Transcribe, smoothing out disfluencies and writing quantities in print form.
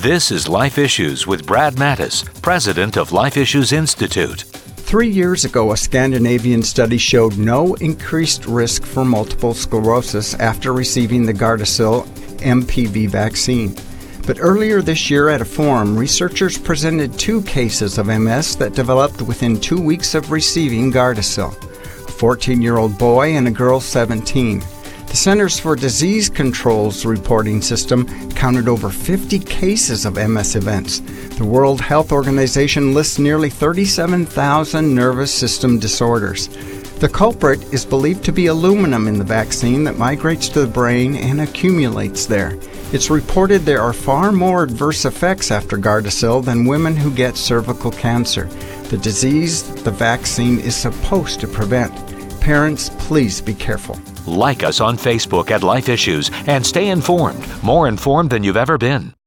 This is Life Issues with Brad Mattis, president of Life Issues Institute. 3 years ago, a Scandinavian study showed no increased risk for multiple sclerosis after receiving the Gardasil MPV vaccine. But earlier this year at a forum, researchers presented 2 cases of MS that developed within 2 weeks of receiving Gardasil, a 14-year-old boy and a girl 17. The Centers for Disease Control's reporting system counted over 50 cases of MS events. The World Health Organization lists nearly 37,000 nervous system disorders. The culprit is believed to be aluminum in the vaccine that migrates to the brain and accumulates there. It's reported there are far more adverse effects after Gardasil than women who get cervical cancer, the disease the vaccine is supposed to prevent. Parents, please be careful. Like us on Facebook at Life Issues and stay informed, more informed than you've ever been.